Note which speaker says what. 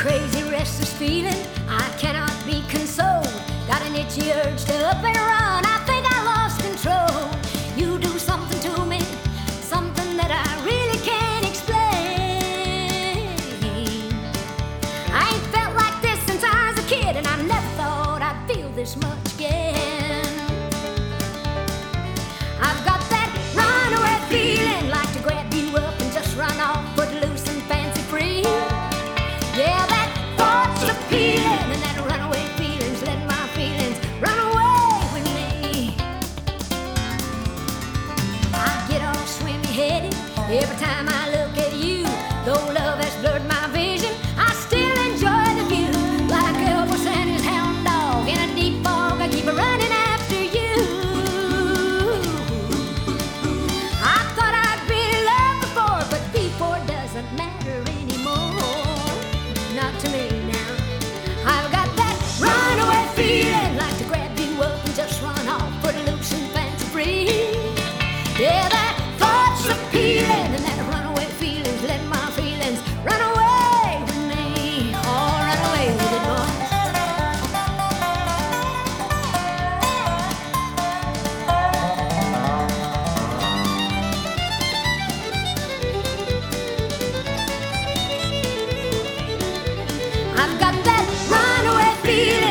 Speaker 1: crazy, restless feeling, I cannot be consoled. Got an itchy urge to up and run, I think I lost control. You do something to me, something that I really can't explain. I ain't felt like this since I was a kid, and I never thought I'd feel this much again. I've got that runaway feeling, like to grab you up and just run off, put loose and fancy free. Yeah, that thought's appealing, and that runaway feeling's let my feelings run away with me. I get all swimmy-headed every time I look at you. Though love has blurred my vision, I still enjoy the view. Like Elvis and his hound dog in a deep fog, I keep running after you. I thought I'd been in love before, but before doesn't matter anymore. Not to me now. I've got that runaway feeling, like to grab you up and just run off, put loose and fancy free. Yeah, that thought's appealing, and that runaway feeling's let my feelings run away with me. Oh, run away with it, boys. I've got that runaway feeling.